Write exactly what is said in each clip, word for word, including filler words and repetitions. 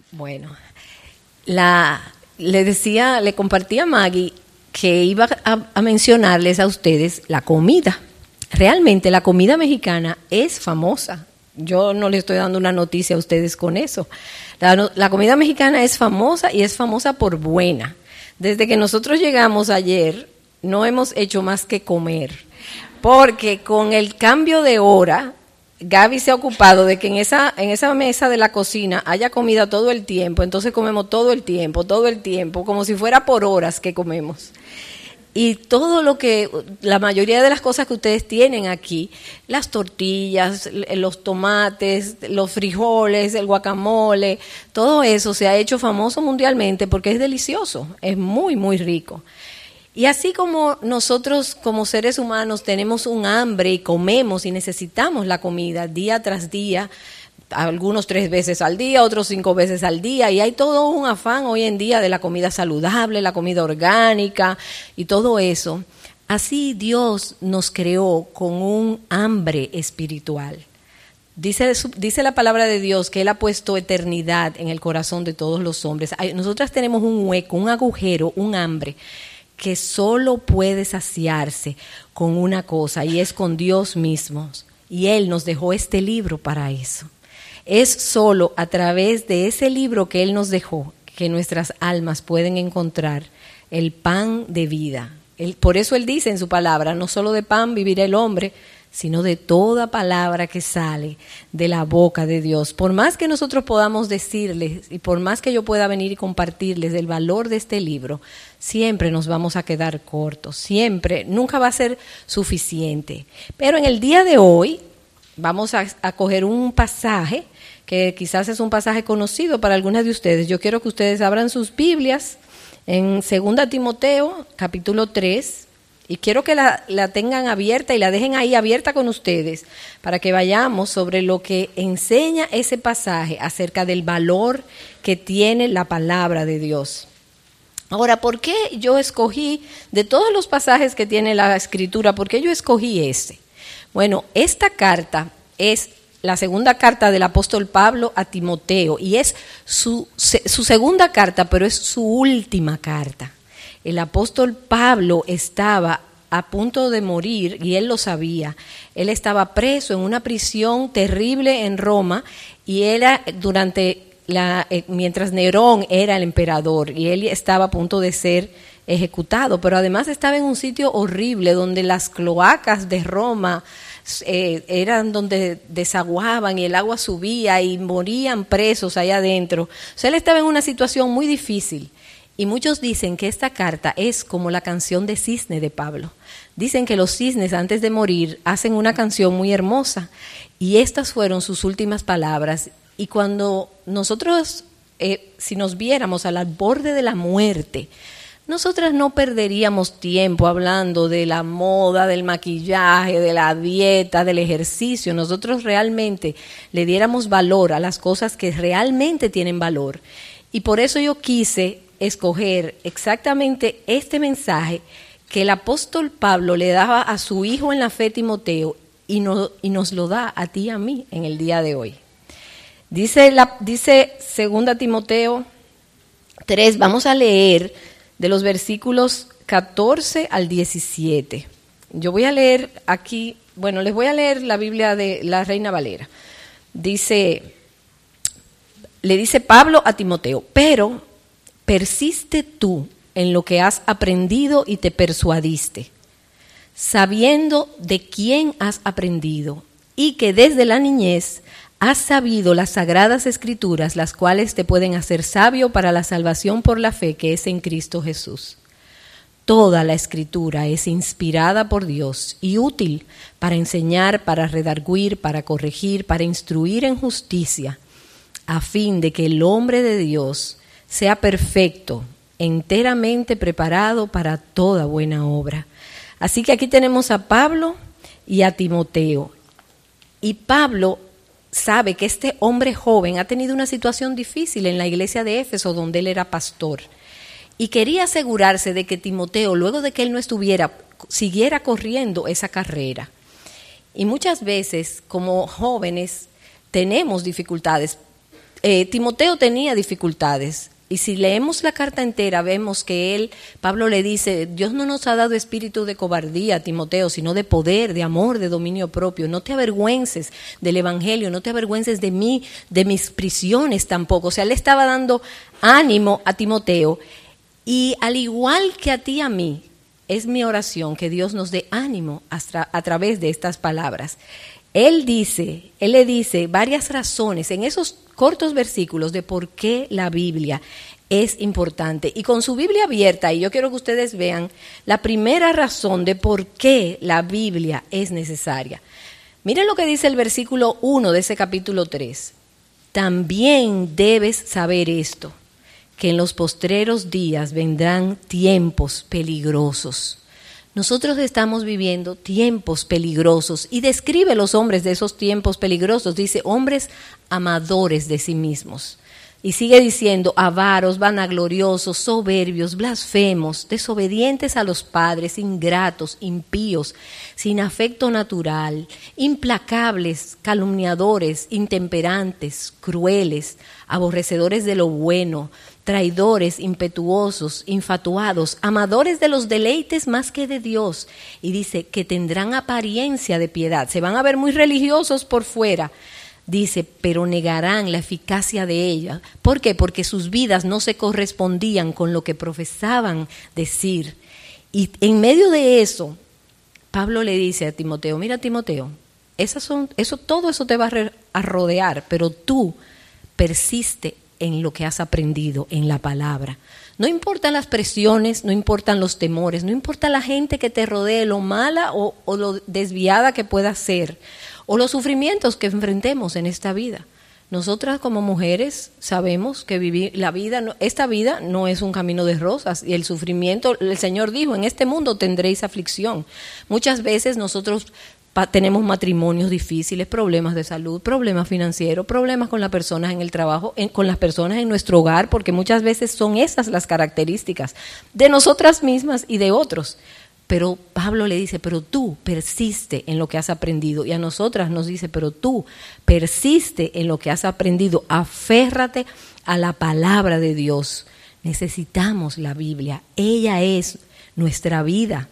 Bueno, la, le decía, le compartía a Maggie que iba a, a mencionarles a ustedes la comida. Realmente la comida mexicana es famosa. Yo no le estoy dando una noticia a ustedes con eso. La, la comida mexicana es famosa y es famosa por buena. Desde que nosotros llegamos ayer, no hemos hecho más que comer. Porque con el cambio de hora, Gaby se ha ocupado de que en esa, en esa mesa de la cocina haya comida todo el tiempo. Entonces comemos todo el tiempo, todo el tiempo, como si fuera por horas que comemos. Y todo lo que, la mayoría de las cosas que ustedes tienen aquí, las tortillas, los tomates, los frijoles, el guacamole, todo eso se ha hecho famoso mundialmente porque es delicioso, es muy, muy rico. Y así como nosotros como seres humanos tenemos un hambre y comemos y necesitamos la comida día tras día, algunos tres veces al día, otros cinco veces al día, y hay todo un afán hoy en día de la comida saludable, la comida orgánica y todo eso. Así Dios nos creó con un hambre espiritual. Dice, dice la palabra de Dios que Él ha puesto eternidad en el corazón de todos los hombres. Nosotras tenemos un hueco, un agujero, un hambre que solo puede saciarse con una cosa, y es con Dios mismo. Y Él nos dejó este libro para eso. Es solo a través de ese libro que Él nos dejó que nuestras almas pueden encontrar el pan de vida. Él, por eso Él dice en su palabra, no solo de pan vivirá el hombre, sino de toda palabra que sale de la boca de Dios. Por más que nosotros podamos decirles y por más que yo pueda venir y compartirles el valor de este libro, siempre nos vamos a quedar cortos, siempre, nunca va a ser suficiente. Pero en el día de hoy vamos a, a coger un pasaje que quizás es un pasaje conocido para algunas de ustedes. Yo quiero que ustedes abran sus Biblias en Segunda Timoteo, capítulo tres, y quiero que la, la tengan abierta y la dejen ahí abierta con ustedes para que vayamos sobre lo que enseña ese pasaje acerca del valor que tiene la palabra de Dios. Ahora, ¿por qué yo escogí, de todos los pasajes que tiene la Escritura, por qué yo escogí este? Bueno, esta carta es la segunda carta del apóstol Pablo a Timoteo y es su, su segunda carta, pero es su última carta. El apóstol Pablo estaba a punto de morir y él lo sabía. Él estaba preso en una prisión terrible en Roma y era durante la, mientras Nerón era el emperador y él estaba a punto de ser ejecutado, pero además estaba en un sitio horrible donde las cloacas de Roma eh, eran donde desaguaban y el agua subía y morían presos allá adentro. O sea, él estaba en una situación muy difícil. Y muchos dicen que esta carta es como la canción de Cisne de Pablo. Dicen que los cisnes antes de morir hacen una canción muy hermosa y estas fueron sus últimas palabras. Y cuando nosotros, eh, si nos viéramos al borde de la muerte, nosotras no perderíamos tiempo hablando de la moda, del maquillaje, de la dieta, del ejercicio. Nosotros realmente le diéramos valor a las cosas que realmente tienen valor. Y por eso yo quise escoger exactamente este mensaje que el apóstol Pablo le daba a su hijo en la fe, Timoteo, y, no, y nos lo da a ti y a mí en el día de hoy. Dice, la, dice segunda Timoteo tres, vamos a leer de los versículos catorce al diecisiete. Yo voy a leer aquí, bueno, les voy a leer la Biblia de la Reina Valera. Dice, le dice Pablo a Timoteo, pero persiste tú en lo que has aprendido y te persuadiste, sabiendo de quién has aprendido y que desde la niñez has sabido las sagradas escrituras, las cuales te pueden hacer sabio para la salvación por la fe que es en Cristo Jesús. Toda la escritura es inspirada por Dios y útil para enseñar, para redarguir, para corregir, para instruir en justicia, a fin de que el hombre de Dios sea perfecto, enteramente preparado para toda buena obra. Así que aquí tenemos a Pablo y a Timoteo. Y Pablo sabe que este hombre joven ha tenido una situación difícil en la iglesia de Éfeso, donde él era pastor. Y quería asegurarse de que Timoteo, luego de que él no estuviera, siguiera corriendo esa carrera. Y muchas veces, como jóvenes, tenemos dificultades. eh, Timoteo tenía dificultades. Y si leemos la carta entera, vemos que él, Pablo le dice, Dios no nos ha dado espíritu de cobardía, Timoteo, sino de poder, de amor, de dominio propio. No te avergüences del evangelio, no te avergüences de mí, de mis prisiones tampoco. O sea, él estaba dando ánimo a Timoteo. Y al igual que a ti y a mí, es mi oración que Dios nos dé ánimo hasta a través de estas palabras. Él dice, él le dice varias razones en esos cortos versículos de por qué la Biblia es importante. Y con su Biblia abierta, y yo quiero que ustedes vean la primera razón de por qué la Biblia es necesaria. Miren lo que dice el versículo uno de ese capítulo tres. También debes saber esto, que en los postreros días vendrán tiempos peligrosos. Nosotros estamos viviendo tiempos peligrosos y describe los hombres de esos tiempos peligrosos. Dice, hombres amadores de sí mismos. Y sigue diciendo, avaros, vanagloriosos, soberbios, blasfemos, desobedientes a los padres, ingratos, impíos, sin afecto natural, implacables, calumniadores, intemperantes, crueles, aborrecedores de lo bueno, traidores, impetuosos, infatuados, amadores de los deleites más que de Dios. Y dice que tendrán apariencia de piedad. Se van a ver muy religiosos por fuera. Dice, pero negarán la eficacia de ella. ¿Por qué? Porque sus vidas no se correspondían con lo que profesaban decir. Y en medio de eso, Pablo le dice a Timoteo, mira Timoteo, esas son, eso, todo eso te va a, re, a rodear, pero tú persiste en lo que has aprendido, en la palabra. No importan las presiones, no importan los temores, no importa la gente que te rodee, lo mala o, o lo desviada que pueda ser, o los sufrimientos que enfrentemos en esta vida. Nosotras como mujeres sabemos que vivir la vida, esta vida no es un camino de rosas y el sufrimiento, el Señor dijo, en este mundo tendréis aflicción. Muchas veces nosotros pa, tenemos matrimonios difíciles, problemas de salud, problemas financieros, problemas con las personas en el trabajo, en, con las personas en nuestro hogar, porque muchas veces son esas las características de nosotras mismas y de otros. Pero Pablo le dice, pero tú persiste en lo que has aprendido. Y a nosotras nos dice, pero tú persiste en lo que has aprendido. Aférrate a la palabra de Dios. Necesitamos la Biblia. Ella es nuestra vida.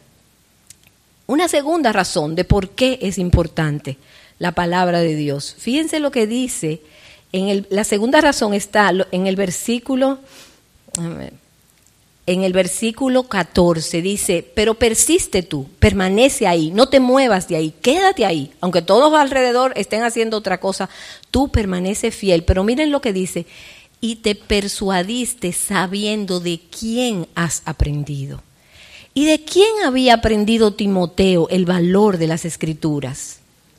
Una segunda razón de por qué es importante la palabra de Dios. Fíjense lo que dice. En el, la segunda razón está en el versículo... A ver, En el versículo catorce dice, pero persiste tú, permanece ahí, no te muevas de ahí, quédate ahí. Aunque todos alrededor estén haciendo otra cosa, tú permanece fiel. Pero miren lo que dice, y te persuadiste sabiendo de quién has aprendido. ¿Y de quién había aprendido Timoteo el valor de las Escrituras?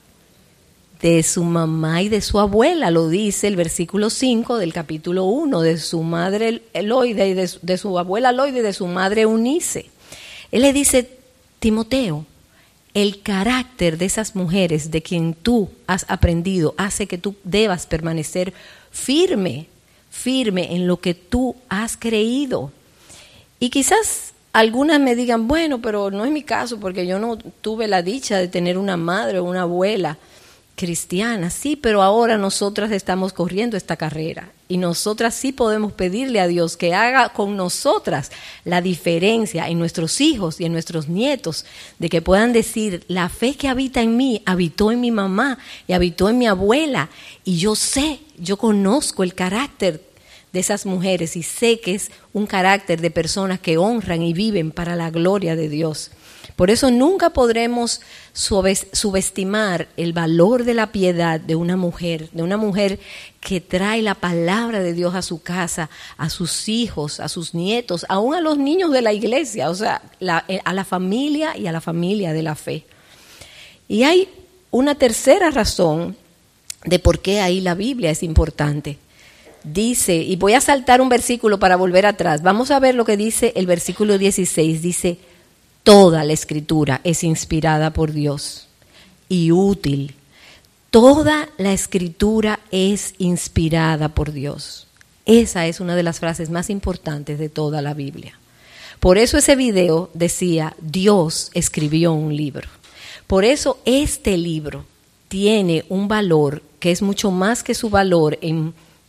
De su mamá y de su abuela, lo dice el versículo cinco del capítulo uno, de su madre Eloide y de su, de su abuela Eloide y de su madre Eunice. Él le dice, Timoteo, el carácter de esas mujeres de quien tú has aprendido hace que tú debas permanecer firme, firme en lo que tú has creído. Y quizás algunas me digan, bueno, pero no es mi caso porque yo no tuve la dicha de tener una madre o una abuela cristiana, sí, pero ahora nosotras estamos corriendo esta carrera y nosotras sí podemos pedirle a Dios que haga con nosotras la diferencia en nuestros hijos y en nuestros nietos, de que puedan decir, la fe que habita en mí, habitó en mi mamá y habitó en mi abuela, y yo sé, yo conozco el carácter de esas mujeres y sé que es un carácter de personas que honran y viven para la gloria de Dios. Por eso nunca podremos subestimar el valor de la piedad de una mujer, de una mujer que trae la palabra de Dios a su casa, a sus hijos, a sus nietos, aún a los niños de la iglesia, o sea, la, a la familia y a la familia de la fe. Y hay una tercera razón de por qué ahí la Biblia es importante. Dice, y voy a saltar un versículo para volver atrás, vamos a ver lo que dice el versículo dieciséis, dice, toda la Escritura es inspirada por Dios y útil. Toda la Escritura es inspirada por Dios. Esa es una de las frases más importantes de toda la Biblia. Por eso ese video decía, Dios escribió un libro. Por eso este libro tiene un valor que es mucho más que su valor en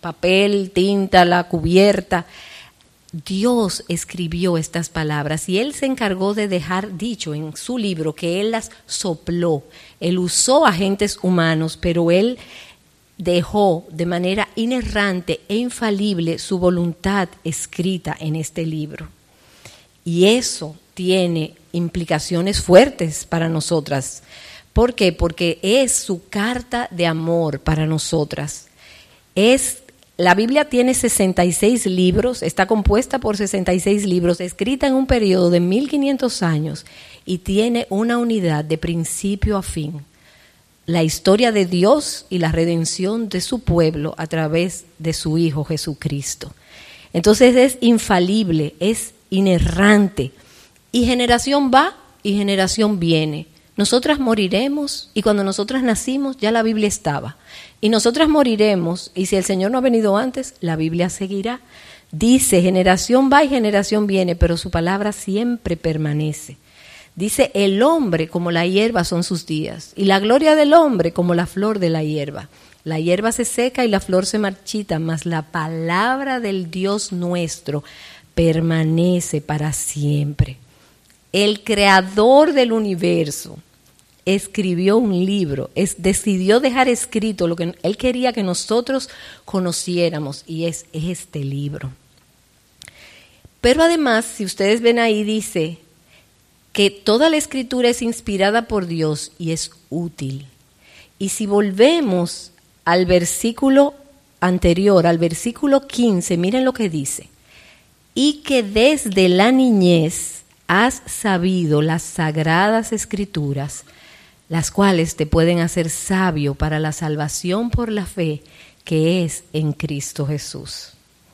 papel, tinta, la cubierta. Dios escribió estas palabras y Él se encargó de dejar dicho en su libro que Él las sopló. Él usó agentes humanos, pero Él dejó de manera inerrante e infalible su voluntad escrita en este libro. Y eso tiene implicaciones fuertes para nosotras. ¿Por qué? Porque es su carta de amor para nosotras. Es La Biblia tiene sesenta y seis libros, está compuesta por sesenta y seis libros, escrita en un periodo de mil quinientos años y tiene una unidad de principio a fin. La historia de Dios y la redención de su pueblo a través de su Hijo Jesucristo. Entonces es infalible, es inerrante y generación va y generación viene. Nosotras moriremos y cuando nosotras nacimos ya la Biblia estaba. Y nosotras moriremos y si el Señor no ha venido antes, la Biblia seguirá. Dice, generación va y generación viene, pero su palabra siempre permanece. Dice, el hombre como la hierba son sus días y la gloria del hombre como la flor de la hierba. La hierba se seca y la flor se marchita, mas la palabra del Dios nuestro permanece para siempre. El creador del universo escribió un libro, es, decidió dejar escrito lo que Él quería que nosotros conociéramos y es este libro. Pero además, si ustedes ven ahí, dice que toda la escritura es inspirada por Dios y es útil. Y si volvemos al versículo anterior, al versículo quince, miren lo que dice. Y que desde la niñez has sabido las sagradas escrituras, las cuales te pueden hacer sabio para la salvación por la fe que es en Cristo Jesús.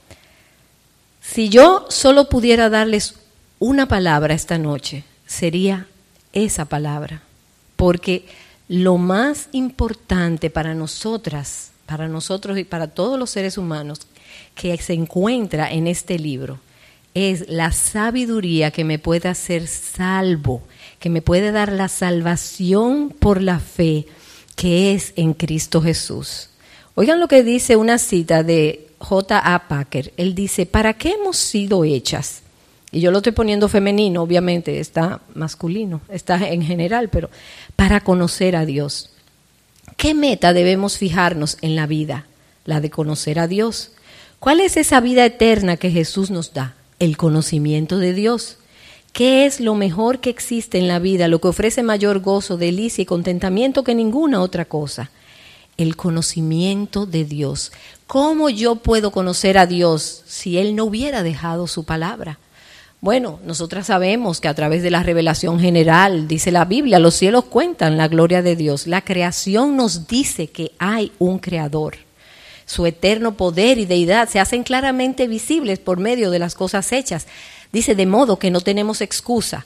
Si yo solo pudiera darles una palabra esta noche, sería esa palabra, porque lo más importante para nosotras, para nosotros y para todos los seres humanos que se encuentra en este libro, es la sabiduría que me puede hacer salvo, que me puede dar la salvación por la fe que es en Cristo Jesús. Oigan lo que dice una cita de J A Packer. Él dice, ¿para qué hemos sido hechas? Y yo lo estoy poniendo femenino, obviamente, está masculino, está en general, pero para conocer a Dios. ¿Qué meta debemos fijarnos en la vida? La de conocer a Dios. ¿Cuál es esa vida eterna que Jesús nos da? El conocimiento de Dios. ¿Qué es lo mejor que existe en la vida, lo que ofrece mayor gozo, delicia y contentamiento que ninguna otra cosa? El conocimiento de Dios. ¿Cómo yo puedo conocer a Dios si Él no hubiera dejado su palabra? Bueno, nosotras sabemos que a través de la revelación general, dice la Biblia, los cielos cuentan la gloria de Dios. La creación nos dice que hay un creador. Su eterno poder y deidad se hacen claramente visibles por medio de las cosas hechas. Dice, de modo que no tenemos excusa.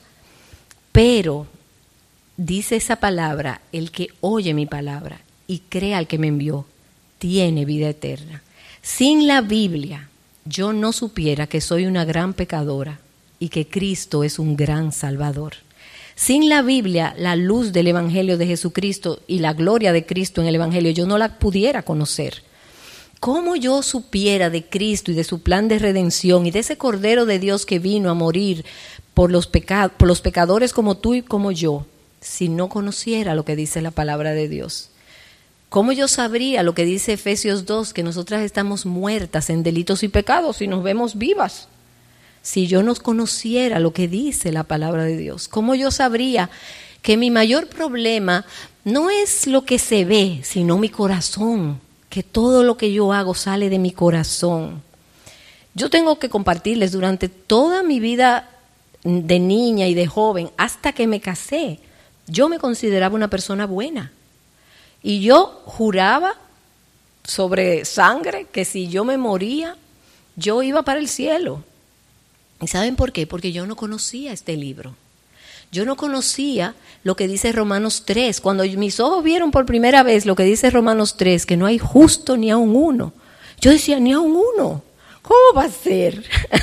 Pero, dice esa palabra, el que oye mi palabra y crea al que me envió, tiene vida eterna. Sin la Biblia, yo no supiera que soy una gran pecadora y que Cristo es un gran Salvador. Sin la Biblia, la luz del Evangelio de Jesucristo y la gloria de Cristo en el Evangelio, yo no la pudiera conocer. ¿Cómo yo supiera de Cristo y de su plan de redención y de ese Cordero de Dios que vino a morir por los, peca- por los pecadores como tú y como yo, si no conociera lo que dice la palabra de Dios? ¿Cómo yo sabría lo que dice Efesios dos, que nosotras estamos muertas en delitos y pecados y nos vemos vivas? Si yo no conociera lo que dice la palabra de Dios, ¿cómo yo sabría que mi mayor problema no es lo que se ve, sino mi corazón? Que todo lo que yo hago sale de mi corazón. Yo tengo que compartirles durante toda mi vida de niña y de joven, hasta que me casé, yo me consideraba una persona buena. Y yo juraba sobre sangre que si yo me moría, yo iba para el cielo. ¿Y saben por qué? Porque yo no conocía este libro. Yo no conocía lo que dice Romanos tres. Cuando mis ojos vieron por primera vez lo que dice Romanos tres, que no hay justo ni aun uno. Yo decía, ni aun uno. ¿Cómo va a ser?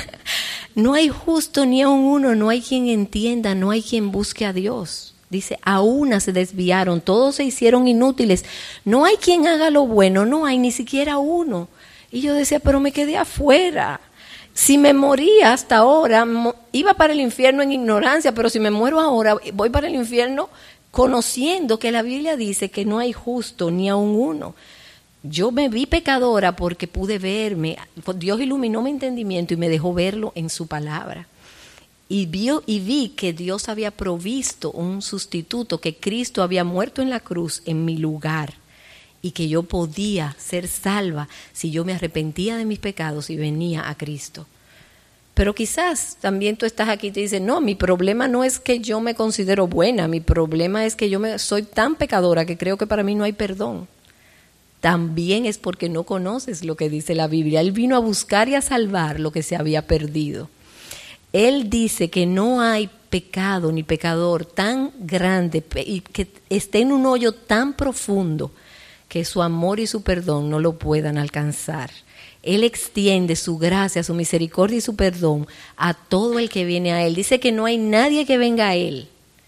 No hay justo ni aun uno, no hay quien entienda, no hay quien busque a Dios. Dice, a una se desviaron, todos se hicieron inútiles. No hay quien haga lo bueno, no hay ni siquiera uno. Y yo decía, pero me quedé afuera. Si me moría hasta ahora, mo- iba para el infierno en ignorancia, pero si me muero ahora, voy para el infierno conociendo que la Biblia dice que no hay justo ni aun uno. Yo me vi pecadora porque pude verme, Dios iluminó mi entendimiento y me dejó verlo en su palabra. Y, vio, y vi que Dios había provisto un sustituto, que Cristo había muerto en la cruz en mi lugar y que yo podía ser salva si yo me arrepentía de mis pecados y venía a Cristo. Pero quizás también tú estás aquí y te dices, no, mi problema no es que yo me considero buena, mi problema es que yo me, soy tan pecadora que creo que para mí no hay perdón. También es porque no conoces lo que dice la Biblia. Él vino a buscar y a salvar lo que se había perdido. Él dice que no hay pecado ni pecador tan grande y que esté en un hoyo tan profundo que su amor y su perdón no lo puedan alcanzar. Él extiende su gracia, su misericordia y su perdón a todo el que viene a Él. Dice que no hay nadie que venga a Él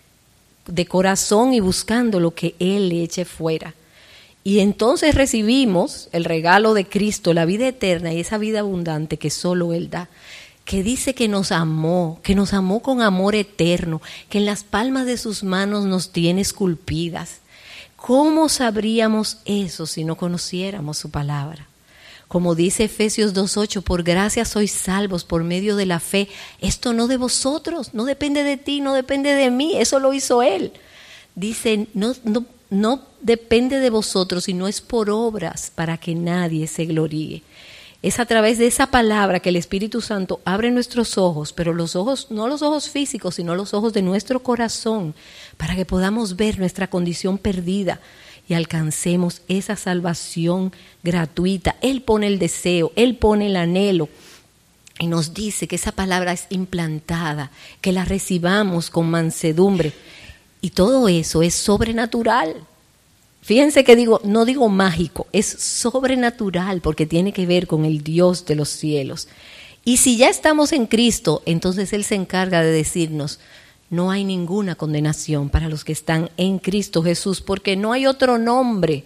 de corazón y buscando lo que Él le eche fuera. Y entonces recibimos el regalo de Cristo, la vida eterna y esa vida abundante que solo Él da, que dice que nos amó, que nos amó con amor eterno, que en las palmas de sus manos nos tiene esculpidas. ¿Cómo sabríamos eso si no conociéramos su palabra? Como dice Efesios dos ocho, por gracia sois salvos por medio de la fe. Esto no de vosotros, no depende de ti, no depende de mí, eso lo hizo Él. Dice, no, no, no depende de vosotros, sino es por obras para que nadie se gloríe. Es a través de esa palabra que el Espíritu Santo abre nuestros ojos, pero los ojos, no los ojos físicos, sino los ojos de nuestro corazón, para que podamos ver nuestra condición perdida y alcancemos esa salvación gratuita. Él pone el deseo, Él pone el anhelo y nos dice que esa palabra es implantada, que la recibamos con mansedumbre y todo eso es sobrenatural. Fíjense que digo, no digo mágico, es sobrenatural porque tiene que ver con el Dios de los cielos. Y si ya estamos en Cristo, entonces Él se encarga de decirnos, no hay ninguna condenación para los que están en Cristo Jesús, porque no hay otro nombre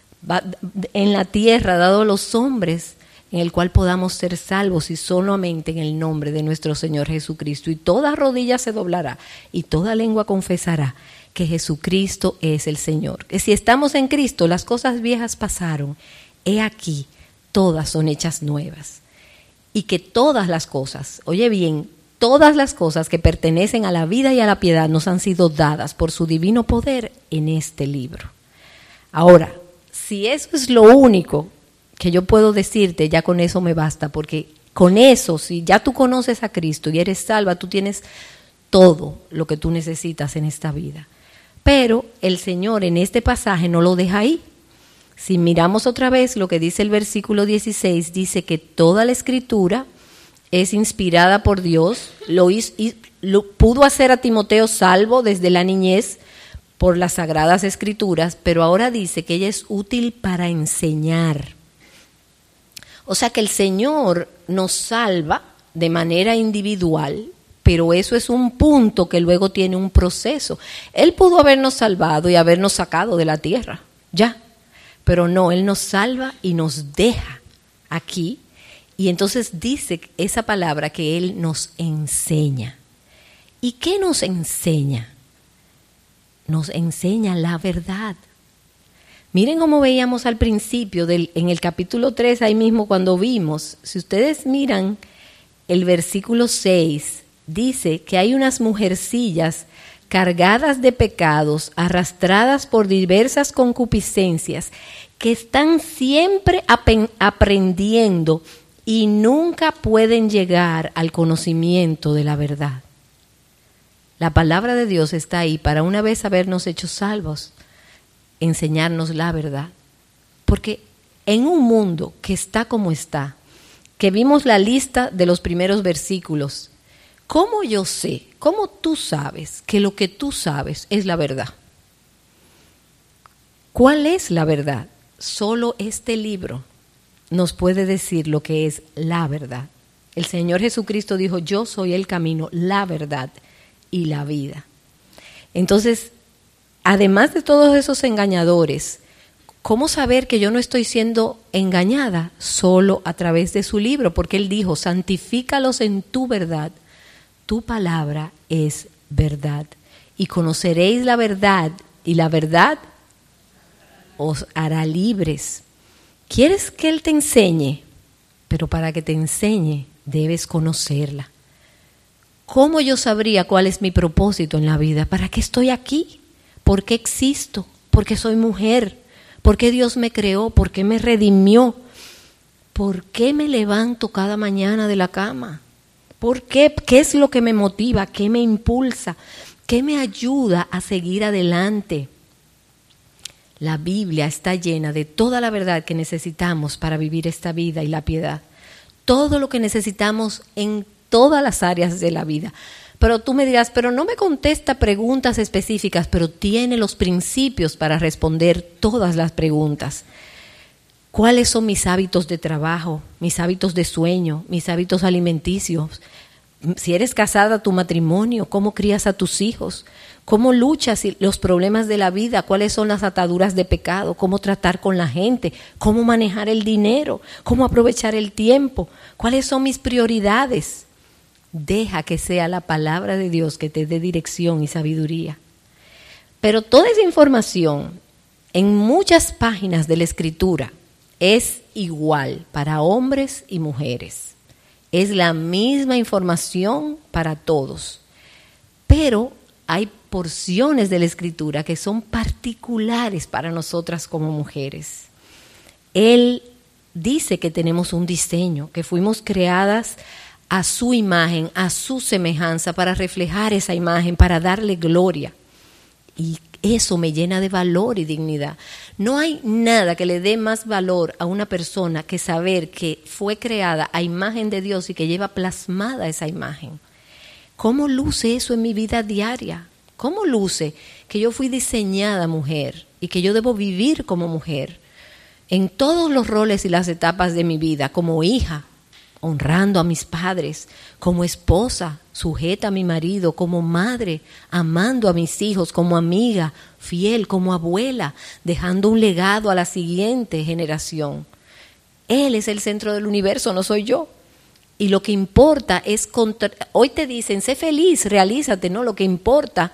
en la tierra dado a los hombres en el cual podamos ser salvos y solamente en el nombre de nuestro Señor Jesucristo. Y toda rodilla se doblará y toda lengua confesará que Jesucristo es el Señor. Que si estamos en Cristo, las cosas viejas pasaron, he aquí, todas son hechas nuevas. Y que todas las cosas, oye bien, todas las cosas que pertenecen a la vida y a la piedad nos han sido dadas por su divino poder en este libro. Ahora, si eso es lo único que yo puedo decirte, ya con eso me basta, porque con eso, si ya tú conoces a Cristo y eres salva, tú tienes todo lo que tú necesitas en esta vida. Pero el Señor en este pasaje no lo deja ahí. Si miramos otra vez lo que dice el versículo dieciséis, dice que toda la Escritura es inspirada por Dios, lo, hizo, lo pudo hacer a Timoteo salvo desde la niñez por las Sagradas Escrituras, pero ahora dice que ella es útil para enseñar. O sea que el Señor nos salva de manera individual, pero eso es un punto que luego tiene un proceso. Él pudo habernos salvado y habernos sacado de la tierra, ya, pero no, Él nos salva y nos deja aquí. Y entonces dice esa palabra que Él nos enseña. ¿Y qué nos enseña? Nos enseña la verdad. Miren cómo veíamos al principio, del, en el capítulo tres, ahí mismo cuando vimos, si ustedes miran el versículo seis, dice que hay unas mujercillas cargadas de pecados, arrastradas por diversas concupiscencias, que están siempre ap- aprendiendo y nunca pueden llegar al conocimiento de la verdad. La palabra de Dios está ahí para una vez habernos hecho salvos, enseñarnos la verdad. Porque en un mundo que está como está, que vimos la lista de los primeros versículos, ¿cómo yo sé, cómo tú sabes que lo que tú sabes es la verdad? ¿Cuál es la verdad? Solo este libro nos puede decir lo que es la verdad. El Señor Jesucristo dijo, yo soy el camino, la verdad y la vida. Entonces, además de todos esos engañadores, ¿Cómo saber que yo no estoy siendo engañada? Solo a través de su libro, porque él dijo, santifícalos en tu verdad, tu palabra es verdad. Y conoceréis la verdad, y la verdad os hará libres. ¿Quieres que él te enseñe? Pero para que te enseñe, debes conocerla. ¿Cómo yo sabría cuál es mi propósito en la vida? ¿Para qué estoy aquí? ¿Por qué existo? ¿Por qué soy mujer? ¿Por qué Dios me creó? ¿Por qué me redimió? ¿Por qué me levanto cada mañana de la cama? ¿Por qué? ¿Qué es lo que me motiva? ¿Qué me impulsa? ¿Qué me ayuda a seguir adelante? La Biblia está llena de toda la verdad que necesitamos para vivir esta vida y la piedad. Todo lo que necesitamos en todas las áreas de la vida. Pero tú me dirás, pero no me contesta preguntas específicas, pero tiene los principios para responder todas las preguntas. ¿Cuáles son mis hábitos de trabajo, mis hábitos de sueño, mis hábitos alimenticios? Si eres casada, tu matrimonio, ¿cómo crías a tus hijos? ¿Cómo luchas los problemas de la vida? ¿Cuáles son las ataduras de pecado? ¿Cómo tratar con la gente? ¿Cómo manejar el dinero? ¿Cómo aprovechar el tiempo? ¿Cuáles son mis prioridades? Deja que sea la palabra de Dios que te dé dirección y sabiduría. Pero toda esa información en muchas páginas de la Escritura es igual para hombres y mujeres. Es la misma información para todos. Pero hay porciones de la Escritura que son particulares para nosotras como mujeres. Él dice que tenemos un diseño, que fuimos creadas a su imagen, a su semejanza, para reflejar esa imagen, para darle gloria. Y eso me llena de valor y dignidad. No hay nada que le dé más valor a una persona que saber que fue creada a imagen de Dios y que lleva plasmada esa imagen. ¿Cómo luce eso en mi vida diaria? ¿Cómo luce que yo fui diseñada mujer y que yo debo vivir como mujer en todos los roles y las etapas de mi vida, como hija, honrando a mis padres, como esposa, sujeta a mi marido, como madre, amando a mis hijos, como amiga, fiel, como abuela, dejando un legado a la siguiente generación? Él es el centro del universo, no soy yo. Y lo que importa es, contra... hoy te dicen, sé feliz, realízate, no, lo que importa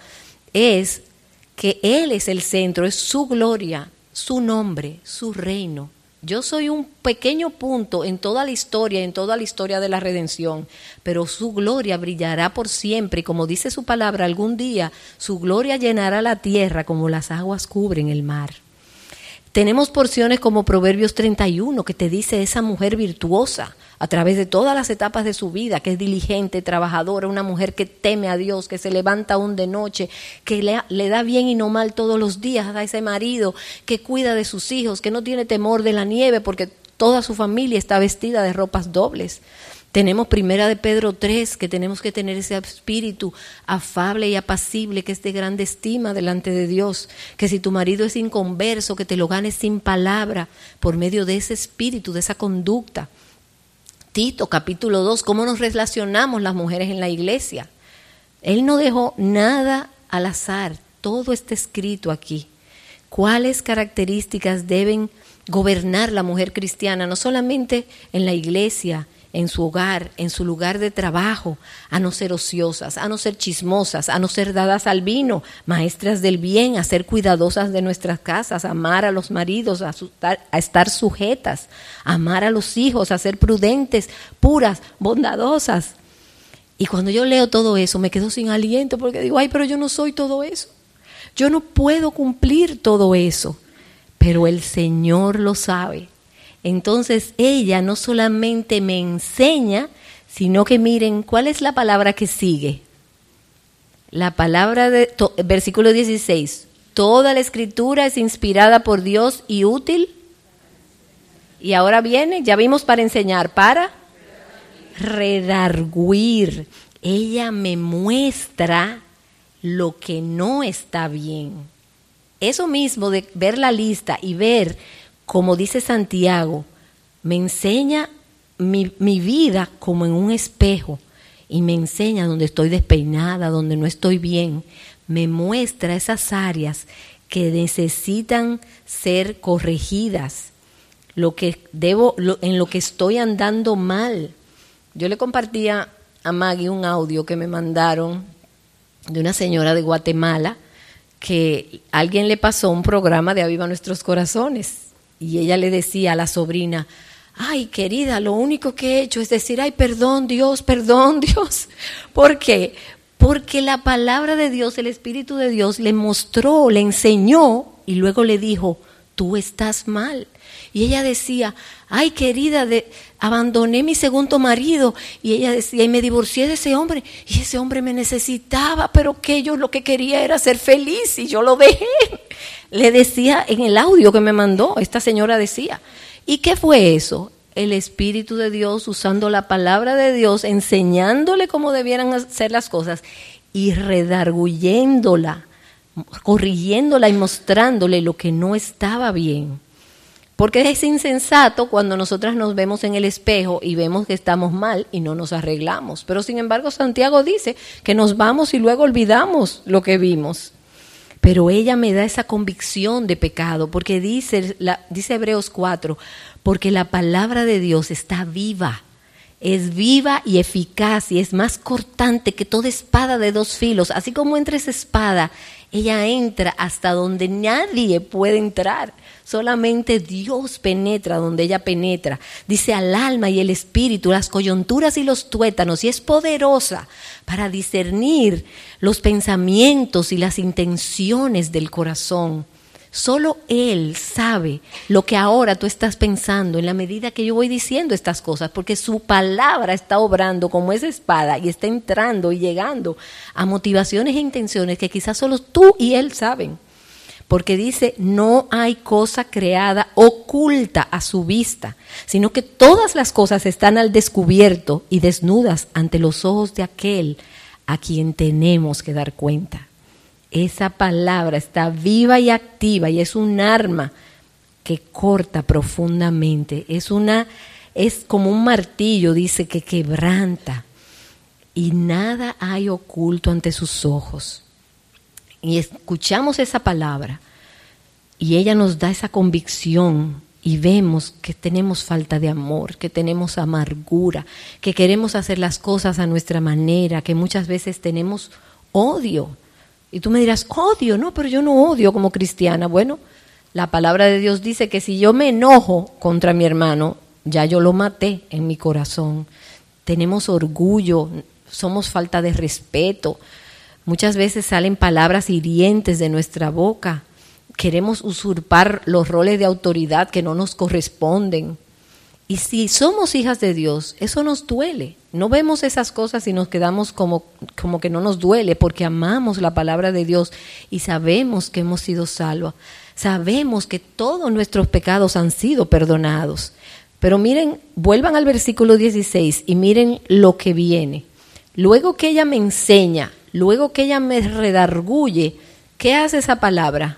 es que Él es el centro, es su gloria, su nombre, su reino. Yo soy un pequeño punto en toda la historia, en toda la historia de la redención, pero su gloria brillará por siempre y como dice su palabra, algún día su gloria llenará la tierra como las aguas cubren el mar. Tenemos porciones como Proverbios treinta y uno que te dice esa mujer virtuosa a través de todas las etapas de su vida, que es diligente, trabajadora, una mujer que teme a Dios, que se levanta aún de noche, que le, le da bien y no mal todos los días a ese marido, que cuida de sus hijos, que no tiene temor de la nieve porque toda su familia está vestida de ropas dobles. Tenemos Primera de Pedro tres, que tenemos que tener ese espíritu afable y apacible, que es de grande estima delante de Dios, que si tu marido es inconverso, que te lo ganes sin palabra, por medio de ese espíritu, de esa conducta. Tito, capítulo dos, cómo nos relacionamos las mujeres en la iglesia. Él no dejó nada al azar, todo está escrito aquí. ¿Cuáles características deben gobernar la mujer cristiana, no solamente en la iglesia, en su hogar, en su lugar de trabajo? A no ser ociosas, a no ser chismosas, a no ser dadas al vino, maestras del bien, a ser cuidadosas de nuestras casas, a amar a los maridos, a, a estar sujetas, a amar a los hijos, a ser prudentes, puras, bondadosas. Y cuando yo leo todo eso me quedo sin aliento porque digo, ay, pero yo no soy todo eso. Yo no puedo cumplir todo eso, pero el Señor lo sabe. Entonces ella no solamente me enseña, sino que miren, ¿cuál es la palabra que sigue? La palabra de, to, versículo dieciséis, toda la escritura es inspirada por Dios y útil. Y ahora viene, ya vimos para enseñar, para redarguir. Ella me muestra lo que no está bien. Eso mismo de ver la lista y ver, como dice Santiago, me enseña mi, mi vida como en un espejo y me enseña donde estoy despeinada, donde no estoy bien. Me muestra esas áreas que necesitan ser corregidas, lo que debo, lo, en lo que estoy andando mal. Yo le compartía a Maggie un audio que me mandaron de una señora de Guatemala que alguien le pasó un programa de Aviva Nuestros Corazones y ella le decía a la sobrina: ay, querida, lo único que he hecho es decir, ay, perdón Dios, perdón Dios. ¿Por qué? Porque la palabra de Dios, el Espíritu de Dios le mostró, le enseñó y luego le dijo, tú estás mal. Y ella decía, ay, querida, de, abandoné mi segundo marido. Y ella decía, y me divorcié de ese hombre. Y ese hombre me necesitaba, pero que yo lo que quería era ser feliz y yo lo dejé. Le decía en el audio que me mandó, esta señora decía. ¿Y qué fue eso? El Espíritu de Dios usando la palabra de Dios, enseñándole cómo debieran hacer las cosas y redarguyéndola, corrigiéndola y mostrándole lo que no estaba bien. Porque es insensato cuando nosotras nos vemos en el espejo y vemos que estamos mal y no nos arreglamos. Pero sin embargo Santiago dice que nos vamos y luego olvidamos lo que vimos. Pero ella me da esa convicción de pecado, porque dice, la, dice Hebreos cuatro, porque la palabra de Dios está viva, es viva y eficaz y es más cortante que toda espada de dos filos. Así como entra esa espada, ella entra hasta donde nadie puede entrar. Solamente Dios penetra donde ella penetra. Dice al alma y el espíritu, las coyunturas y los tuétanos, y es poderosa para discernir los pensamientos y las intenciones del corazón. Solo Él sabe lo que ahora tú estás pensando en la medida que yo voy diciendo estas cosas, porque su palabra está obrando como esa espada y está entrando y llegando a motivaciones e intenciones que quizás solo tú y Él saben. Porque dice, no hay cosa creada oculta a su vista, sino que todas las cosas están al descubierto y desnudas ante los ojos de aquel a quien tenemos que dar cuenta. Esa palabra está viva y activa y es un arma que corta profundamente. Es una, es como un martillo, dice, que quebranta. Y nada hay oculto ante sus ojos. Y escuchamos esa palabra y ella nos da esa convicción y vemos que tenemos falta de amor, que tenemos amargura, que queremos hacer las cosas a nuestra manera, que muchas veces tenemos odio. Y tú me dirás, odio, no, pero yo no odio como cristiana. Bueno, la palabra de Dios dice que si yo me enojo contra mi hermano, ya yo lo maté en mi corazón. Tenemos orgullo, somos falta de respeto. Muchas veces salen palabras hirientes de nuestra boca. Queremos usurpar los roles de autoridad que no nos corresponden. Y si somos hijas de Dios, eso nos duele. No vemos esas cosas y nos quedamos como, como que no nos duele, porque amamos la palabra de Dios y sabemos que hemos sido salvos. Sabemos que todos nuestros pecados han sido perdonados. Pero miren, vuelvan al versículo dieciséis y miren lo que viene. Luego que ella me enseña, luego que ella me redarguye, ¿qué hace esa palabra?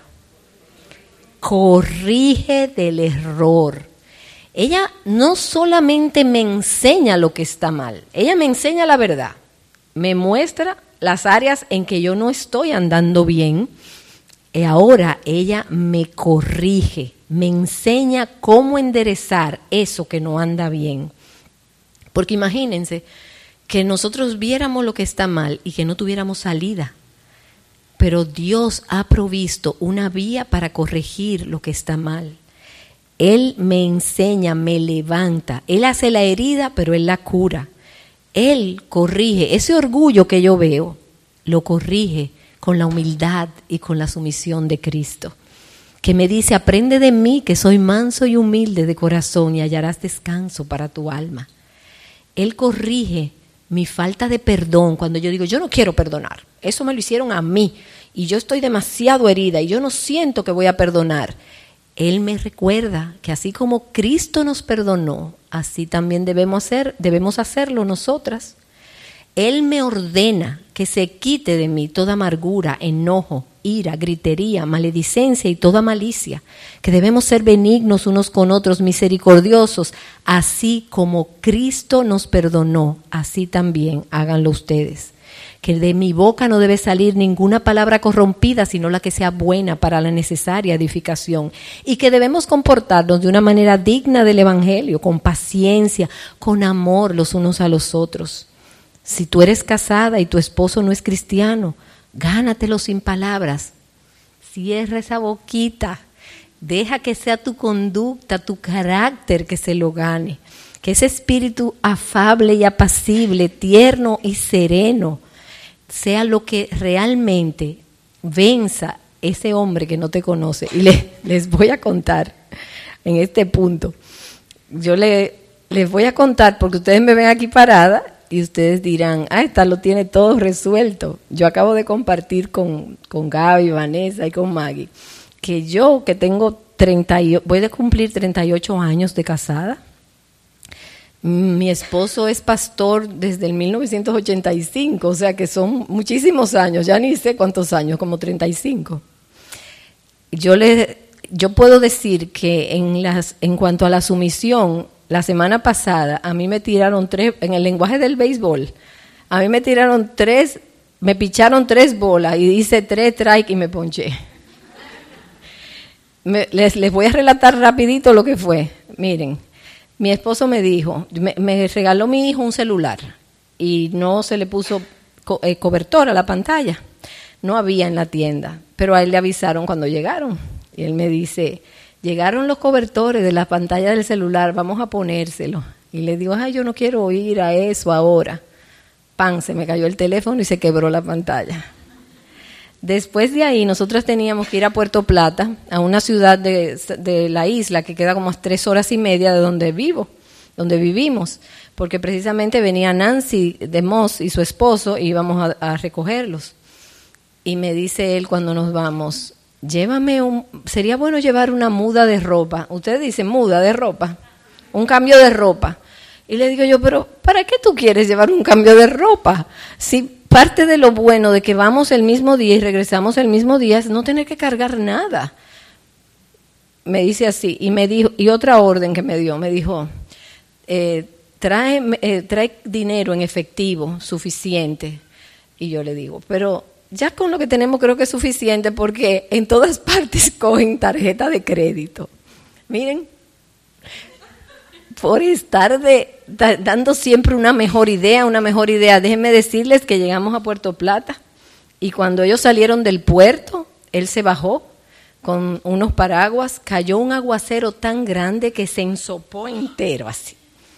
Corrige del error. Ella no solamente me enseña lo que está mal, ella me enseña la verdad, me muestra las áreas en que yo no estoy andando bien, y ahora ella me corrige, me enseña cómo enderezar eso que no anda bien. Porque imagínense que nosotros viéramos lo que está mal y que no tuviéramos salida. Pero Dios ha provisto una vía para corregir lo que está mal. Él me enseña, me levanta. Él hace la herida, pero Él la cura. Él corrige. Ese orgullo que yo veo, lo corrige con la humildad y con la sumisión de Cristo. Que me dice, aprende de mí, que soy manso y humilde de corazón, y hallarás descanso para tu alma. Él corrige mi falta de perdón cuando yo digo, yo no quiero perdonar. Eso me lo hicieron a mí y yo estoy demasiado herida y yo no siento que voy a perdonar. Él me recuerda que así como Cristo nos perdonó, así también debemos hacer, debemos hacerlo nosotras. Él me ordena que se quite de mí toda amargura, enojo, ira, gritería, maledicencia y toda malicia, que debemos ser benignos unos con otros, misericordiosos, así como Cristo nos perdonó, así también háganlo ustedes. que de mi boca no debe salir ninguna palabra corrompida, sino la que sea buena para la necesaria edificación, y que debemos comportarnos de una manera digna del Evangelio, con paciencia, con amor los unos a los otros. Si tú eres casada y tu esposo no es cristiano, gánatelo sin palabras. Cierra esa boquita. Deja que sea tu conducta, tu carácter que se lo gane. Que ese espíritu afable y apacible, tierno y sereno, sea lo que realmente venza ese hombre que no te conoce. Y le, les voy a contar en este punto. Yo le, les voy a contar porque ustedes me ven aquí parada y ustedes dirán, ah, esta lo tiene todo resuelto. Yo acabo de compartir con, con Gaby, Vanessa y con Maggie que yo, que tengo treinta, voy a cumplir treinta y ocho años de casada. Mi esposo es pastor desde el mil novecientos ochenta y cinco, o sea que son muchísimos años, ya ni sé cuántos años, como treinta y cinco. Yo, le, yo puedo decir que en, las, en cuanto a la sumisión, la semana pasada a mí me tiraron tres, en el lenguaje del béisbol, a mí me tiraron tres, me picharon tres bolas y hice tres strikes y me ponché. Me, les, les voy a relatar rapidito lo que fue. Miren, mi esposo me dijo, me, me regaló mi hijo un celular y no se le puso co, eh, cobertor a la pantalla. No había en la tienda, pero a él le avisaron cuando llegaron. Y él me dice, llegaron los cobertores de la pantalla del celular, vamos a ponérselo. Y le digo, ay, yo no quiero oír a eso ahora. Pan, se me cayó el teléfono y se quebró la pantalla. Después de ahí, nosotros teníamos que ir a Puerto Plata, a una ciudad de, de la isla que queda como a tres horas y media de donde vivo, donde vivimos, porque precisamente venía Nancy de Moss y su esposo y íbamos a, a recogerlos. Y me dice él cuando nos vamos, llévame un, sería bueno llevar una muda de ropa. Ustedes dicen muda de ropa, un cambio de ropa. Y le digo yo, pero ¿para qué tú quieres llevar un cambio de ropa? Si parte de lo bueno de que vamos el mismo día y regresamos el mismo día es no tener que cargar nada. Me dice así, y me dijo, y otra orden que me dio, me dijo, eh, trae, eh, trae dinero en efectivo suficiente. Y yo le digo, pero ya con lo que tenemos creo que es suficiente porque en todas partes cogen tarjeta de crédito. Miren, por estar de, da, dando siempre una mejor idea, una mejor idea. Déjenme decirles que llegamos a Puerto Plata y cuando ellos salieron del puerto, él se bajó con unos paraguas, cayó un aguacero tan grande que se ensopó entero así.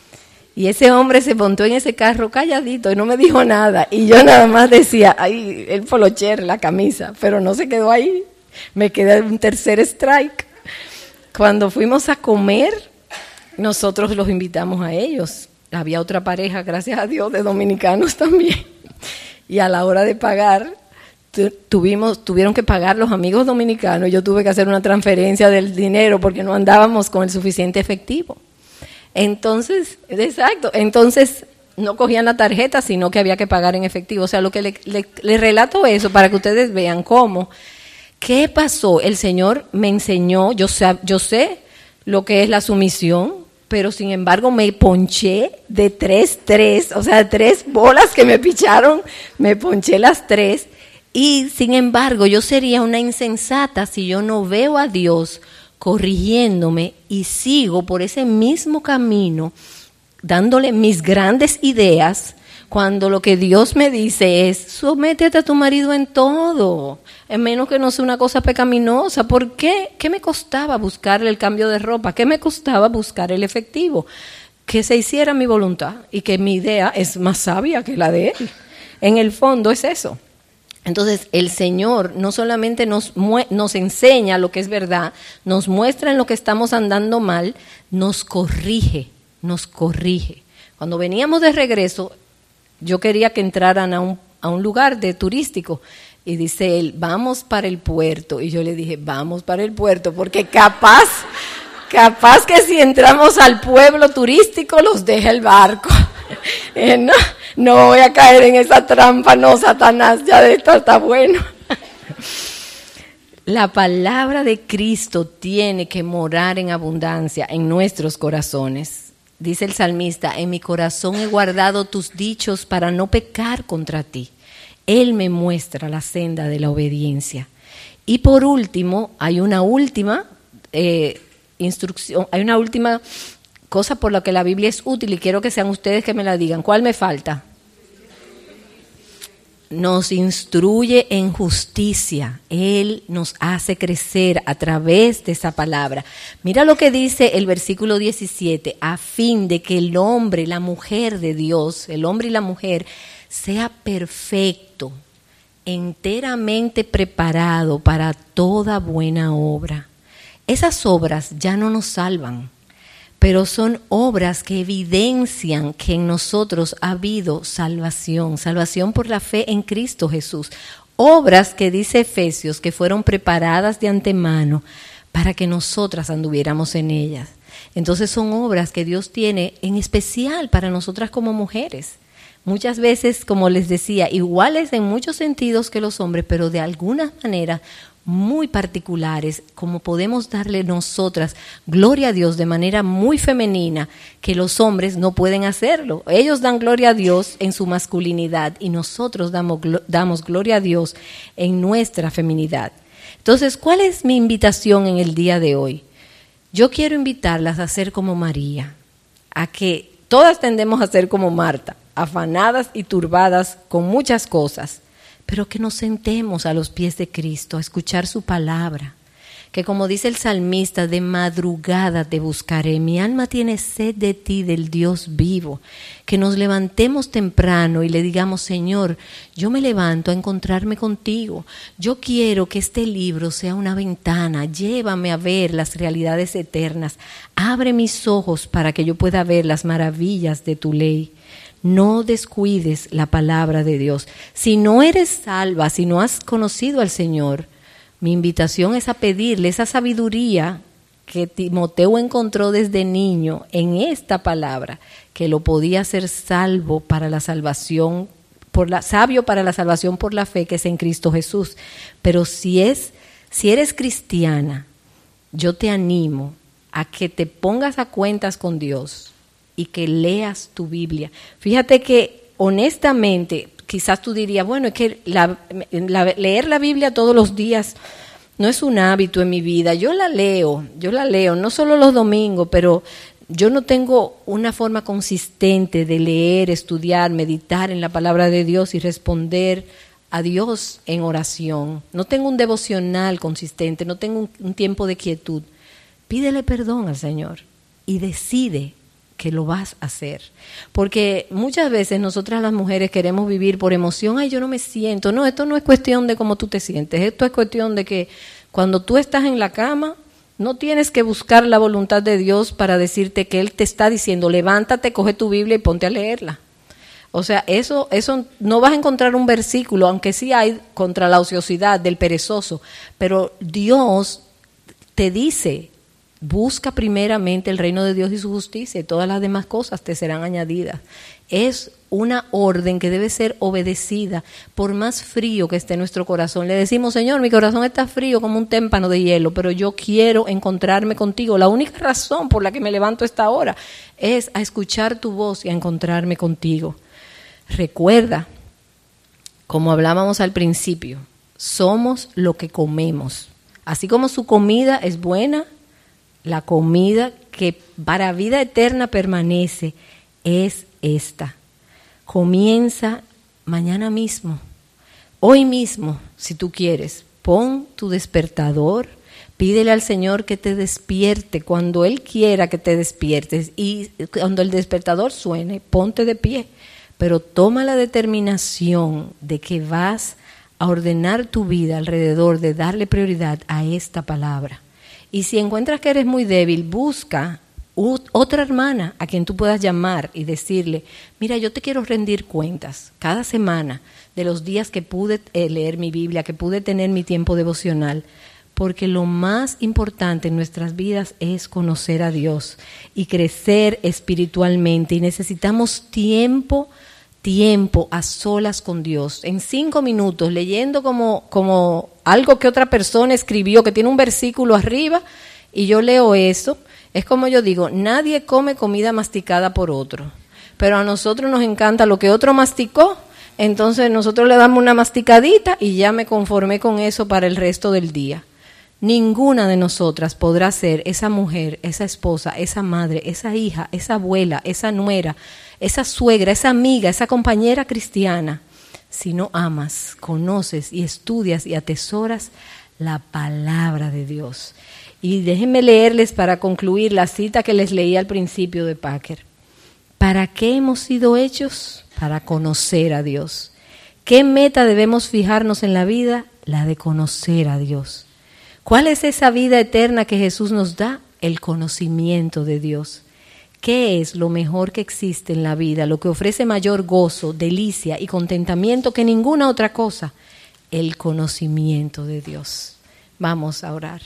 Y ese hombre se montó en ese carro calladito y no me dijo nada. Y yo nada más decía, ay, el polocher, la camisa, pero no se quedó ahí. Me quedé un tercer strike. Cuando fuimos a comer, nosotros los invitamos a ellos. Había otra pareja, gracias a Dios, de dominicanos también. Y a la hora de pagar, tu, tuvimos, tuvieron que pagar los amigos dominicanos. Yo tuve que hacer una transferencia del dinero porque no andábamos con el suficiente efectivo. Entonces, exacto, entonces no cogían la tarjeta, sino que había que pagar en efectivo. O sea, lo que le, le, le relato eso para que ustedes vean cómo. ¿Qué pasó? El Señor me enseñó, yo sé, yo sé lo que es la sumisión, pero sin embargo me ponché de tres, tres, o sea, tres bolas que me picharon, me ponché las tres, y sin embargo yo sería una insensata si yo no veo a Dios corrigiéndome y sigo por ese mismo camino, dándole mis grandes ideas, cuando lo que Dios me dice es, sométete a tu marido en todo, en menos que no sea una cosa pecaminosa. ¿Por qué? ¿Qué me costaba buscarle el cambio de ropa? ¿Qué me costaba buscar el efectivo? Que se hiciera mi voluntad y que mi idea es más sabia que la de Él. En el fondo es eso. Entonces el Señor no solamente nos, mue- nos enseña lo que es verdad, nos muestra en lo que estamos andando mal, nos corrige, nos corrige. Cuando veníamos de regreso, yo quería que entraran a un, a un lugar de turístico y dice él, vamos para el puerto. Y yo le dije, vamos para el puerto, porque capaz, capaz que si entramos al pueblo turístico los deja el barco. Eh, no, no voy a caer en esa trampa, no, Satanás, ya de esto está bueno. La palabra de Cristo tiene que morar en abundancia en nuestros corazones. dice el salmista, en mi corazón he guardado tus dichos para no pecar contra ti. Él me muestra la senda de la obediencia. Y por último, hay una última eh, instrucción, hay una última cosa por la que la Biblia es útil y quiero que sean ustedes que me la digan. ¿Cuál me falta? Nos instruye en justicia. Él nos hace crecer a través de esa palabra. Mira lo que dice el versículo diecisiete, a fin de que el hombre, la mujer de Dios, el hombre y la mujer, sea perfecto, enteramente preparado para toda buena obra. Esas obras ya no nos salvan, pero son obras que evidencian que en nosotros ha habido salvación, salvación por la fe en Cristo Jesús. Obras que dice Efesios que fueron preparadas de antemano para que nosotras anduviéramos en ellas. Entonces son obras que Dios tiene en especial para nosotras como mujeres. Muchas veces, como les decía, iguales en muchos sentidos que los hombres, pero de alguna manera muy particulares, como podemos darle nosotras gloria a Dios de manera muy femenina, que los hombres no pueden hacerlo. Ellos dan gloria a Dios en su masculinidad y nosotros damos, damos gloria a Dios en nuestra feminidad. Entonces, ¿cuál es mi invitación en el día de hoy? Yo quiero invitarlas a ser como María, a que todas tendemos a ser como Marta, afanadas y turbadas con muchas cosas, pero que nos sentemos a los pies de Cristo a escuchar su palabra, que como dice el salmista, de madrugada te buscaré, mi alma tiene sed de ti, del Dios vivo, que nos levantemos temprano y le digamos, Señor, yo me levanto a encontrarme contigo, yo quiero que este libro sea una ventana, llévame a ver las realidades eternas, abre mis ojos para que yo pueda ver las maravillas de tu ley. No descuides la palabra de Dios. Si no eres salva, si no has conocido al Señor, mi invitación es a pedirle esa sabiduría que Timoteo encontró desde niño en esta palabra, que lo podía hacer salvo para la salvación, por la, sabio para la salvación por la fe que es en Cristo Jesús. Pero si es, si eres cristiana, yo te animo a que te pongas a cuentas con Dios y que leas tu Biblia. Fíjate que honestamente, quizás tú dirías, bueno, es que la, la, leer la Biblia todos los días no es un hábito en mi vida. Yo la leo, yo la leo, no solo los domingos, pero yo no tengo una forma consistente de leer, estudiar, meditar en la palabra de Dios y responder a Dios en oración. No tengo un devocional consistente, no tengo un, un tiempo de quietud. Pídele perdón al Señor y decide que lo vas a hacer. Porque muchas veces nosotras las mujeres queremos vivir por emoción. Ay, yo no me siento. No, esto no es cuestión de cómo tú te sientes. Esto es cuestión de que cuando tú estás en la cama, no tienes que buscar la voluntad de Dios para decirte que Él te está diciendo, levántate, coge tu Biblia y ponte a leerla. O sea, eso, eso no vas a encontrar un versículo, aunque sí hay contra la ociosidad del perezoso, pero Dios te dice, busca primeramente el reino de Dios y su justicia y todas las demás cosas te serán añadidas. Es una orden que debe ser obedecida por más frío que esté nuestro corazón. Le decimos, Señor, mi corazón está frío como un témpano de hielo, pero yo quiero encontrarme contigo. La única razón por la que me levanto a esta hora es a escuchar tu voz y a encontrarme contigo. Recuerda, como hablábamos al principio, somos lo que comemos. Así como su comida es buena, la comida que para vida eterna permanece es esta. Comienza mañana mismo, hoy mismo, si tú quieres. Pon tu despertador, pídele al Señor que te despierte cuando Él quiera que te despiertes. Y cuando el despertador suene, ponte de pie. Pero toma la determinación de que vas a ordenar tu vida alrededor de darle prioridad a esta palabra. Y si encuentras que eres muy débil, busca otra hermana a quien tú puedas llamar y decirle, mira, yo te quiero rendir cuentas cada semana de los días que pude leer mi Biblia, que pude tener mi tiempo devocional, porque lo más importante en nuestras vidas es conocer a Dios y crecer espiritualmente, y necesitamos tiempo tiempo a solas con Dios, en cinco minutos, leyendo como, como algo que otra persona escribió, que tiene un versículo arriba, y yo leo eso, Es como yo digo, nadie come comida masticada por otro, pero a nosotros nos encanta lo que otro masticó, entonces nosotros le damos una masticadita y ya me conformé con eso para el resto del día. Ninguna de nosotras podrá ser esa mujer, esa esposa, esa madre, esa hija, esa abuela, esa nuera, esa suegra, esa amiga, esa compañera cristiana, si no amas, conoces y estudias y atesoras la palabra de Dios. Y déjenme leerles para concluir la cita que les leí al principio de Packer. ¿Para qué hemos sido hechos? Para conocer a Dios. ¿Qué meta debemos fijarnos en la vida? La de conocer a Dios. ¿Cuál es esa vida eterna que Jesús nos da? El conocimiento de Dios. ¿Qué es lo mejor que existe en la vida? Lo que ofrece mayor gozo, delicia y contentamiento que ninguna otra cosa. El conocimiento de Dios. Vamos a orar.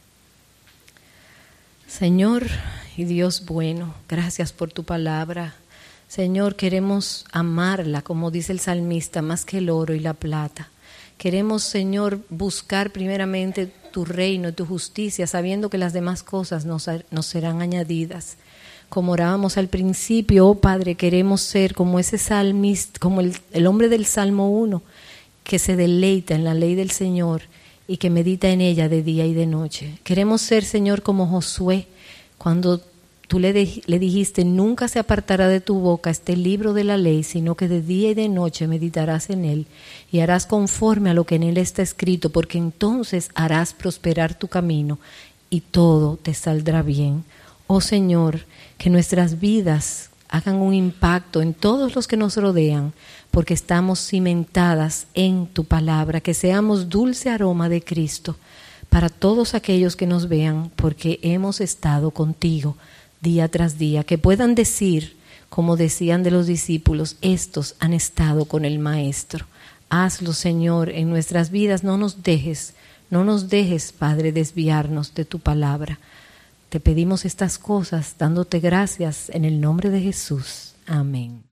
Señor y Dios bueno, gracias por tu palabra. Señor, queremos amarla, como dice el salmista, más que el oro y la plata. Queremos, Señor, buscar primeramente tu reino y tu justicia, sabiendo que las demás cosas nos, nos serán añadidas. Como orábamos al principio, oh Padre, queremos ser como ese salmista, como el, el hombre del Salmo uno, que se deleita en la ley del Señor y que medita en ella de día y de noche. Queremos ser, Señor, como Josué, cuando tú le, de, le dijiste, nunca se apartará de tu boca este libro de la ley, sino que de día y de noche meditarás en él y harás conforme a lo que en él está escrito, porque entonces harás prosperar tu camino y todo te saldrá bien. Oh Señor, que nuestras vidas hagan un impacto en todos los que nos rodean, porque estamos cimentadas en tu palabra, que seamos dulce aroma de Cristo para todos aquellos que nos vean, porque hemos estado contigo día tras día, que puedan decir, como decían de los discípulos, estos han estado con el Maestro. Hazlo, Señor, en nuestras vidas, no nos dejes, no nos dejes, Padre, desviarnos de tu palabra. Te pedimos estas cosas dándote gracias en el nombre de Jesús. Amén.